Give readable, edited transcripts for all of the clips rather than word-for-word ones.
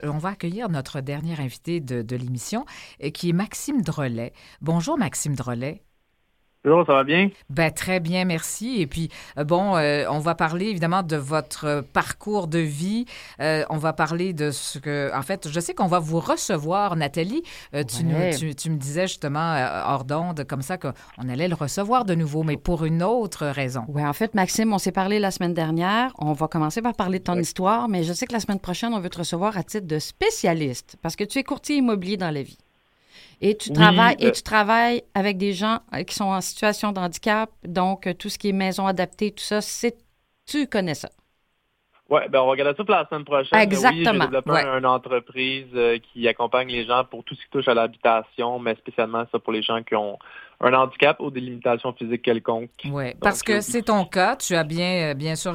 on va accueillir notre dernier invité de l'émission, qui est Maxime Drolet. Bonjour, Maxime Drolet. Bonjour, ça va bien? Ben, très bien, merci. Et puis, on va parler évidemment de votre parcours de vie. On va parler de ce que, en fait, je sais qu'on va vous recevoir, Nathalie. Ouais. Tu me disais justement hors d'onde, comme ça, qu'on allait le recevoir de nouveau, mais pour une autre raison. Oui, en fait, Maxime, on s'est parlé la semaine dernière. On va commencer par parler de ton histoire, mais je sais que la semaine prochaine, on veut te recevoir à titre de spécialiste parce que tu es courtier immobilier dans la vie. Et Oui, tu travailles avec des gens qui sont en situation de handicap, donc tout ce qui est maison adaptée, tout ça, tu connais ça. ouais, ben on va regarder ça pour la semaine prochaine, mais oui, j'ai Exactement. développé Ouais. une entreprise qui accompagne les gens pour tout ce qui touche à l'habitation, mais spécialement ça pour les gens qui ont un handicap ou des limitations physiques quelconques. Oui, parce Donc, que oui. c'est ton cas. Tu as bien sûr,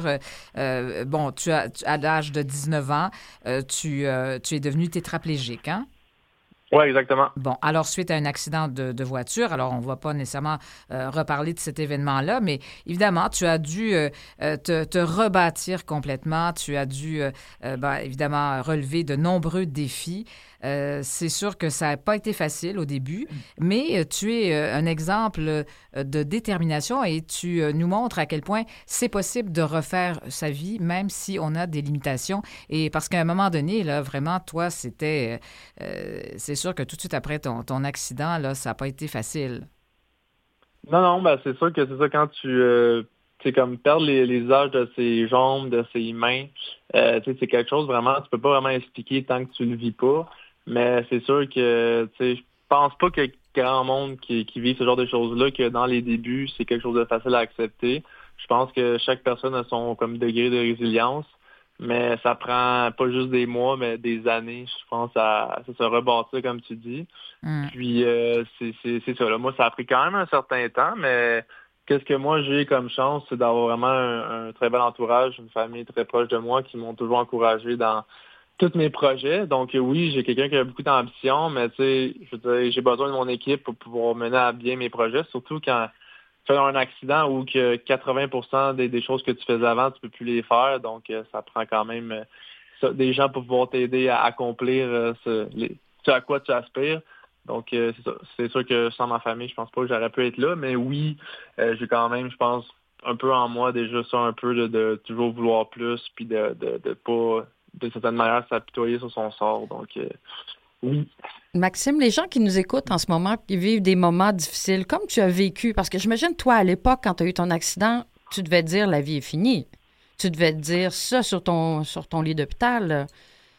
à l'âge de 19 ans, tu es devenu tétraplégique, hein? Ouais, exactement. Bon, alors suite à un accident de voiture, alors on ne va pas nécessairement reparler de cet événement-là, mais évidemment, tu as dû te rebâtir complètement, tu as dû évidemment relever de nombreux défis. C'est sûr que ça n'a pas été facile au début, mais tu es un exemple de détermination et tu nous montres à quel point c'est possible de refaire sa vie, même si on a des limitations. Et parce qu'à un moment donné, là, vraiment, toi, c'est sûr que tout de suite après ton accident, là, ça n'a pas été facile. Non, non, ben c'est sûr que c'est ça quand tu sais, comme perdre les âges de ses jambes, de ses mains, tu sais, c'est quelque chose vraiment, tu peux pas vraiment expliquer tant que tu le vis pas. Mais c'est sûr que, tu sais, je pense pas que grand monde qui vit ce genre de choses-là, que dans les débuts, c'est quelque chose de facile à accepter. Je pense que chaque personne a son comme degré de résilience, mais ça prend pas juste des mois, mais des années, je pense, à se rebâtir, comme tu dis. Hum. Puis c'est ça. Là. Moi, ça a pris quand même un certain temps, mais qu'est-ce que moi j'ai comme chance, c'est d'avoir vraiment un très bel entourage, une famille très proche de moi qui m'ont toujours encouragé dans tous mes projets. Donc oui, j'ai quelqu'un qui a beaucoup d'ambition, mais tu sais, je veux dire, j'ai besoin de mon équipe pour pouvoir mener à bien mes projets, surtout quand tu fais un accident où que 80% des choses que tu faisais avant, tu peux plus les faire. Donc ça prend quand même des gens pour pouvoir t'aider à accomplir ce à quoi tu aspires. Donc, c'est ça. C'est sûr que sans ma famille, je pense pas que j'aurais pu être là, mais oui, j'ai quand même, je pense, un peu en moi déjà ça un peu de toujours vouloir plus, puis de pas, de certaine manière, s'apitoyer sur son sort. Donc, oui. Maxime, les gens qui nous écoutent en ce moment, qui vivent des moments difficiles, comme tu as vécu, parce que j'imagine, toi, à l'époque, quand tu as eu ton accident, tu devais te dire la vie est finie. Tu devais te dire ça sur ton lit d'hôpital.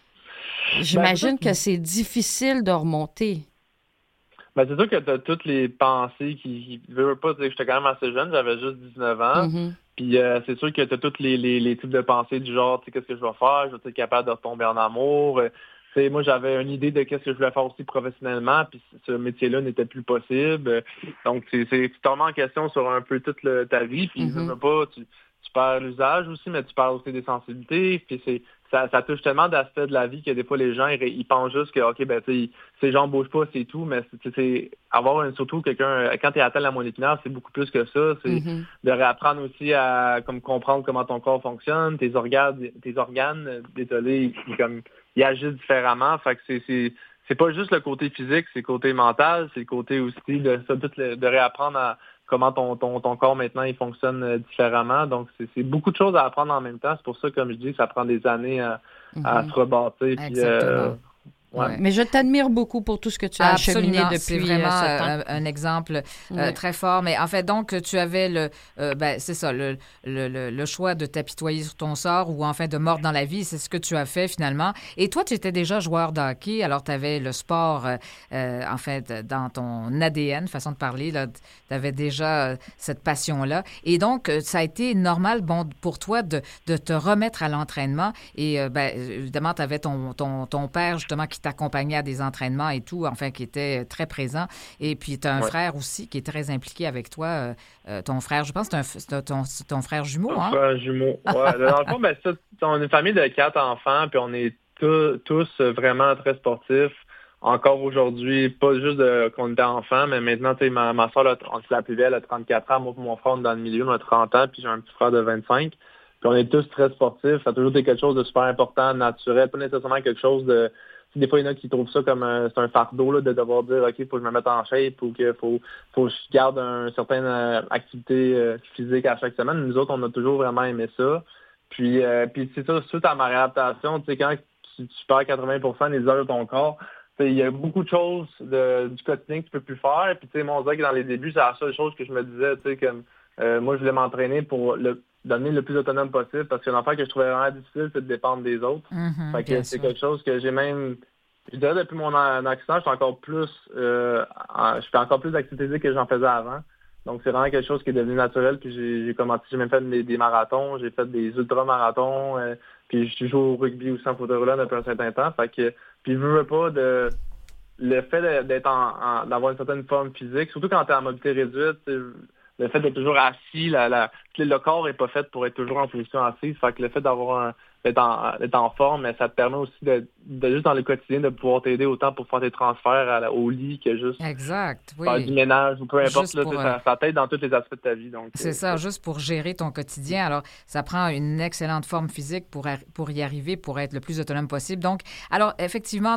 Ben, c'est ça. J'imagine que c'est difficile de remonter. Ben, c'est sûr que tu as toutes les pensées qui veulent pas dire que j'étais quand même assez jeune, j'avais juste 19 ans. Mhm. Puis c'est sûr que tu as tous les types de pensées du genre, tu sais, qu'est-ce que je vais faire? Je vais être capable de retomber en amour. Tu sais, moi, j'avais une idée de qu'est-ce que je voulais faire aussi professionnellement, puis ce métier-là n'était plus possible. Donc, c'est tu te remets en question sur un peu toute ta vie, puis Mhm. veux pas, tu perds l'usage aussi, mais tu perds aussi des sensibilités. Puis ça touche tellement d'aspects de la vie que des fois, les gens, ils pensent juste que, OK, ben, tu sais, ces gens bougent pas, c'est tout, mais c'est avoir surtout quelqu'un, quand tu es atteint de la moelle épinière, c'est beaucoup plus que ça. C'est Mhm. de réapprendre aussi à comme comprendre comment ton corps fonctionne, tes organes, désolé, ils agissent différemment. Fait que c'est pas juste le côté physique, c'est le côté mental, c'est le côté aussi de ça, de réapprendre à comment ton corps maintenant il fonctionne différemment. Donc c'est beaucoup de choses à apprendre en même temps. C'est pour ça, comme je dis, ça prend des années à Mhm. se rebâtir. Puis Exactement. ouais. Ouais. Mais je t'admire beaucoup pour tout ce que tu as acheminé Absolument, c'est depuis vraiment ce temps. un exemple Ouais. très fort. Mais en fait, donc, tu avais c'est ça, le choix de t'apitoyer sur ton sort ou enfin de mordre dans la vie, c'est ce que tu as fait finalement. Et toi, tu étais déjà joueur de hockey, alors tu avais le sport, en fait, dans ton ADN, façon de parler, tu avais déjà cette passion-là. Et donc, ça a été normal, bon, pour toi de te remettre à l'entraînement. Et évidemment, tu avais ton père, justement, qui t'accompagnait à des entraînements et tout, enfin, qui était très présent. Et puis, tu as un Ouais. frère aussi qui est très impliqué avec toi. Ton frère, je pense que c'est ton frère jumeau, Un hein? frère jumeau. Ouais. Dans le fond, ben, ça, on est une famille de 4 enfants, puis on est tous vraiment très sportifs. Encore aujourd'hui, pas juste qu'on était enfants, mais maintenant, tu sais, ma soeur, c'est la plus belle, elle a 34 ans. Moi, mon frère, on est dans le milieu, on a 30 ans, puis j'ai un petit frère de 25. Puis on est tous très sportifs. Ça a toujours été quelque chose de super important, naturel, pas nécessairement quelque chose de... Des fois, il y en a qui trouvent ça comme c'est un fardeau là, de devoir dire OK, il faut que je me mette en shape ou qu'il faut que je garde une certaine activité physique à chaque semaine. Nous autres, on a toujours vraiment aimé ça. Puis c'est ça, suite à ma réadaptation, tu sais, quand tu perds 80% des heures de ton corps, il y a beaucoup de choses du quotidien que tu peux plus faire. Puis tu sais, moi, on dirait que dans les débuts, c'est la seule chose que je me disais, tu sais, comme moi, je voulais m'entraîner pour devenir le plus autonome possible parce que l'affaire que je trouvais vraiment difficile, c'est de dépendre des autres. Fait que c'est quelque chose que j'ai même, je dirais depuis mon accident, je fais encore plus d'activités physiques que j'en faisais avant. Donc c'est vraiment quelque chose qui est devenu naturel. Puis j'ai même fait des marathons, j'ai fait des ultramarathons, puis je joue au rugby aussi en fauteuil roulant depuis un certain temps. Fait que puis je veux pas le fait d'avoir une certaine forme physique, surtout quand tu es en mobilité réduite, le fait d'être toujours assis, le corps est pas fait pour être toujours en position assise. Fait que le fait d'être en forme, mais ça te permet aussi de juste dans le quotidien de pouvoir t'aider autant pour faire tes transferts au lit que juste exact, oui. faire du ménage ou peu importe. Là, ça t'aide dans tous les aspects de ta vie. Donc, c'est ça, juste pour gérer ton quotidien. Alors, ça prend une excellente forme physique pour y arriver, pour être le plus autonome possible. Donc, alors, effectivement,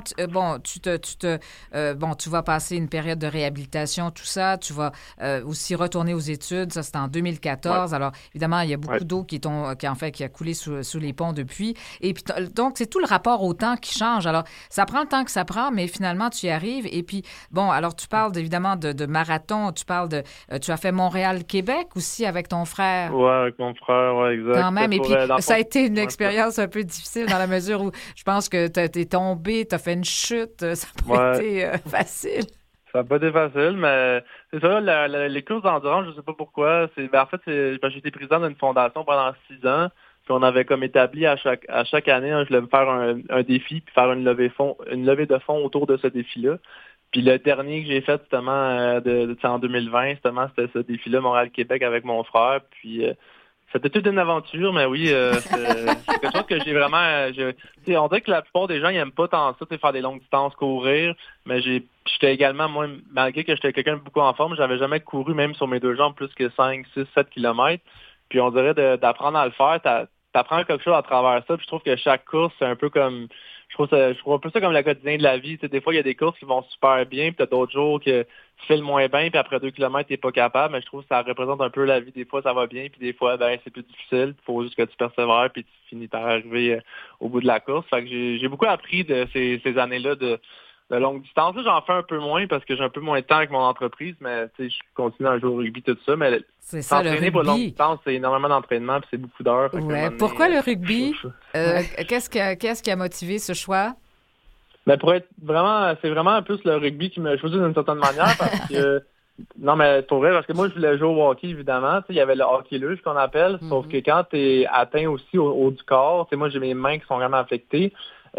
tu vas passer une période de réhabilitation, tout ça. Tu vas aussi retourner aux études. Ça, c'était en 2014. Ouais. Alors, évidemment, il y a beaucoup d'eau qui a coulé sous les ponts depuis. Et puis, donc, c'est tout le rapport au temps qui change. Alors, ça prend le temps que ça prend, mais finalement, tu y arrives. Et puis, bon, alors, tu parles évidemment de marathon. Tu parles tu as fait Montréal-Québec aussi avec ton frère. Oui, avec mon frère, oui, exact. Quand même. Et puis, ça a été une expérience un peu difficile dans la mesure où je pense que tu es tombé, tu as fait une chute. Ça n'a pas été facile. Ça n'a pas été facile, mais c'est ça, les courses d'endurance, je ne sais pas pourquoi. En fait, j'ai été président d'une fondation pendant 6 ans. Puis on avait comme établi à chaque année, je voulais me faire un défi puis faire une levée de fonds autour de ce défi-là. Puis le dernier que j'ai fait justement en 2020, justement, c'était ce défi-là, Montréal-Québec avec mon frère. Puis c'était toute une aventure, mais oui, c'est quelque chose que j'ai vraiment... on dirait que la plupart des gens, ils n'aiment pas tant ça, faire des longues distances, courir. Mais j'étais également, moi, malgré que j'étais quelqu'un de beaucoup en forme, j'avais jamais couru même sur mes 2 jambes plus que 5, 6, 7 kilomètres. Puis on dirait d'apprendre à le faire, t'apprends quelque chose à travers ça. Puis je trouve que chaque course, c'est un peu comme... Je trouve un peu ça comme le quotidien de la vie. Tu sais, des fois, il y a des courses qui vont super bien, puis t'as d'autres jours que tu fais le moins bien, puis après 2 kilomètres, t'es pas capable. Mais je trouve que ça représente un peu la vie. Des fois, ça va bien, puis des fois, c'est plus difficile. Il faut juste que tu persévères, puis tu finis par arriver au bout de la course. Fait que j'ai beaucoup appris de ces années-là de longue distance. Là, j'en fais un peu moins parce que j'ai un peu moins de temps avec mon entreprise, mais je continue à jouer au rugby, tout ça. Mais c'est ça, le rugby. Pour longue distance, c'est énormément d'entraînement puis c'est beaucoup d'heures. Ouais. Pourquoi le rugby? Qu'est-ce qui a motivé ce choix? Mais c'est vraiment plus le rugby qui m'a choisi d'une certaine manière parce que non, mais pour vrai, parce que moi, je voulais jouer au hockey, évidemment. Il y avait le hockey luge qu'on appelle, sauf que quand tu es atteint aussi au haut du corps, moi, j'ai mes mains qui sont vraiment affectées.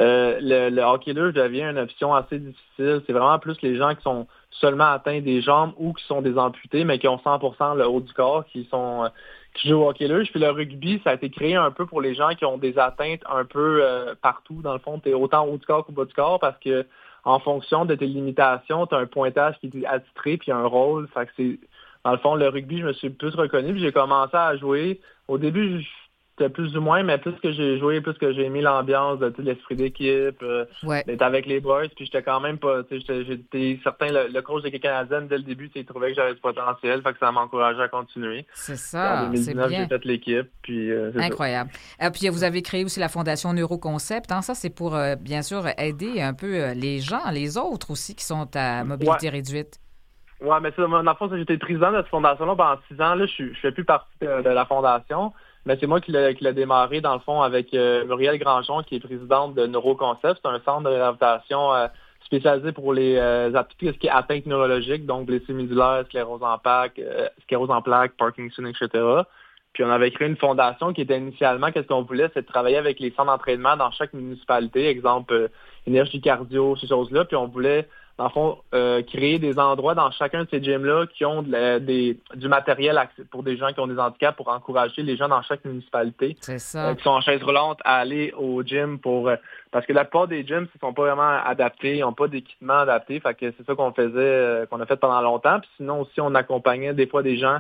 Le hockey luge devient une option assez difficile. C'est vraiment plus les gens qui sont seulement atteints des jambes ou qui sont des amputés, mais qui ont 100% le haut du corps, qui jouent au hockey luge. Puis le rugby, ça a été créé un peu pour les gens qui ont des atteintes un peu partout. Dans le fond, tu es autant haut du corps qu'au bas du corps parce que en fonction de tes limitations, tu as un pointage qui est attitré puis un rôle. Fait que dans le fond, le rugby, je me suis plus reconnu. Puis j'ai commencé à jouer. Au début, c'était plus ou moins, mais plus que j'ai joué, plus que j'ai aimé l'ambiance, l'esprit d'équipe, d'être avec les boys. Puis j'étais quand même pas... J'étais certain, le coach de l'équipe canadienne, dès le début, il trouvait que j'avais du potentiel. Fait que ça m'encourageait à continuer. C'est ça, en 2019, c'est bien. J'ai fait l'équipe. Puis, incroyable. Puis vous avez créé aussi la Fondation Neuroconcept. Ça, c'est pour, bien sûr, aider un peu les gens, les autres aussi qui sont à mobilité réduite. Oui, mais ça, dans le fond, j'étais président de cette fondation-là pendant 6 ans. Là, je fais plus partie de la fondation. Mais c'est moi qui l'ai démarré, dans le fond, avec Muriel Grandjean, qui est présidente de Neuroconcept. C'est un centre de réhabilitation spécialisé pour tout ce qui est atteinte neurologique, donc blessés médulaires, sclérose en plaques, Parkinson, etc. Puis on avait créé une fondation qui était initialement, qu'est-ce qu'on voulait, c'est de travailler avec les centres d'entraînement dans chaque municipalité, exemple énergie cardio, ces choses-là. Puis on voulait, dans le fond, créer des endroits dans chacun de ces gyms-là qui ont du matériel pour des gens qui ont des handicaps pour encourager les gens dans chaque municipalité qui sont en chaise roulante à aller au gym parce que la plupart des gyms ne sont pas vraiment adaptés, ils n'ont pas d'équipement adapté. Fait que c'est ça qu'on a fait pendant longtemps. Puis sinon aussi, on accompagnait des fois des gens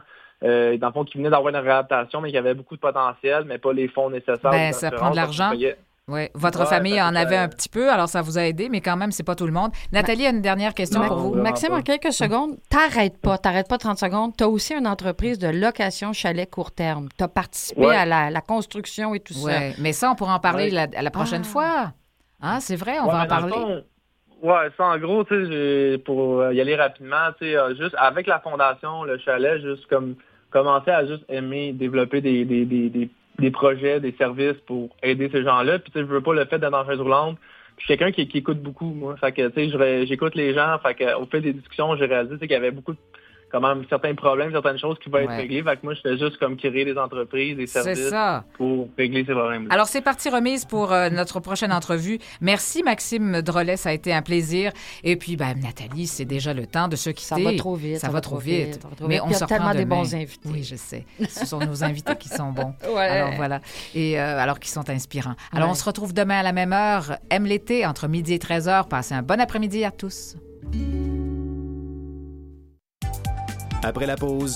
dans le fond, qui venaient d'avoir une réadaptation, mais qui avaient beaucoup de potentiel, mais pas les fonds nécessaires. Ben, ça prend de l'argent. Oui, votre famille en avait un petit peu, alors ça vous a aidé, mais quand même, c'est pas tout le monde. Nathalie a une dernière question pour vous. Maxime, en quelques secondes, t'arrêtes pas 30 secondes. Tu as aussi une entreprise de location chalet court terme. Tu as participé à la construction et tout ça. Oui, mais ça, on pourra en parler la prochaine fois. Ah, c'est vrai, on va en parler. Ça, en gros, tu sais, pour y aller rapidement, tu sais, juste avec la fondation, le chalet, juste comme commencer à juste aimer développer des projets, des services pour aider ces gens-là. Puis, tu sais, je veux pas le fait d'être dans chaise roulante. Puis, je suis quelqu'un qui écoute beaucoup, moi. Fait que, tu sais, j'écoute les gens. Fait que, au fil des discussions, j'ai réalisé qu'il y avait beaucoup quand même certains problèmes, certaines choses qui vont être réglées. Fait que moi, je fais juste comme créer des entreprises, des services pour régler ces problèmes. Alors, c'est parti remise pour notre prochaine entrevue. Merci, Maxime Drolet. Ça a été un plaisir. Et puis, Nathalie, c'est déjà le temps de se quitter. Ça va trop vite. Ça va trop vite. Mais on il y a se tellement reprend des demain. bons invités. Oui, je sais. Ce sont nos invités qui sont bons. Ouais. Alors, voilà. Et alors qu'ils sont inspirants. Alors, on se retrouve demain à la même heure. Aime l'été, entre midi et 13h. Passez un bon après-midi à tous. Après la pause,